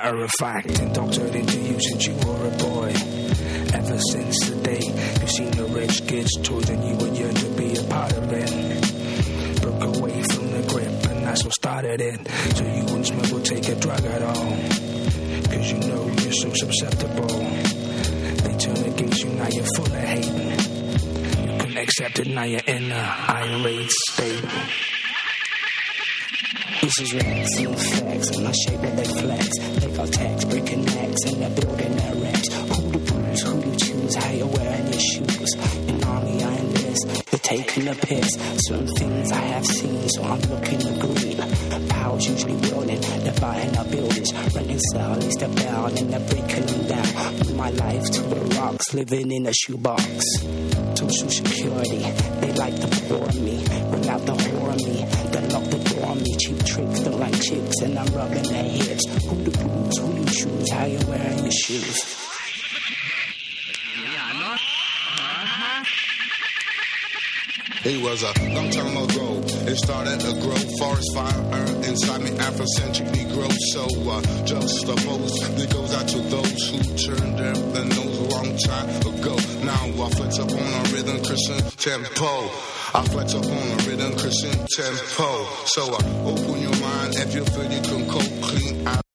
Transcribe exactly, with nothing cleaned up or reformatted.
matter of fact, indoctored into you since you were a boy. Ever since the day you've seen the rich kids' toys and you would yearn to be a part of it. Broke away from the grip and that's what started it. So you wouldn't smoke or take a drug at all, cause you know you're so susceptible. They turn against you, now you're full of hate. You couldn't accept it, now you're in a irate state. This is Rex, no facts, and I shape what they flex. They got tax, breaking necks, and they're building their wrecks. Who to bruise, who to choose, how you wearing your shoes. In army I enlist, they're taking a piss. Certain things I have seen, so I'm looking to green. Powers usually building, they're buying our buildings. Running cell, at least they're bound, and they're breaking them down. Put my life to the rocks, living in a shoebox. Social security, they like to pour me. Bring out the horror me, they lock the door on me. Cheap tricks, don't like chicks, and I'm rubbing their hips. Who to bruise, who you choose, how you wearing your shoes. It was a long time ago. It started to grow. Forest fire inside me, Afrocentric Negro. So uh, just a post that goes out to those who turned their nose a long time ago. Now I flex up on a rhythm Christian tempo. I flex up on a rhythm Christian tempo. So uh, open your mind if you feel you can cope clean out.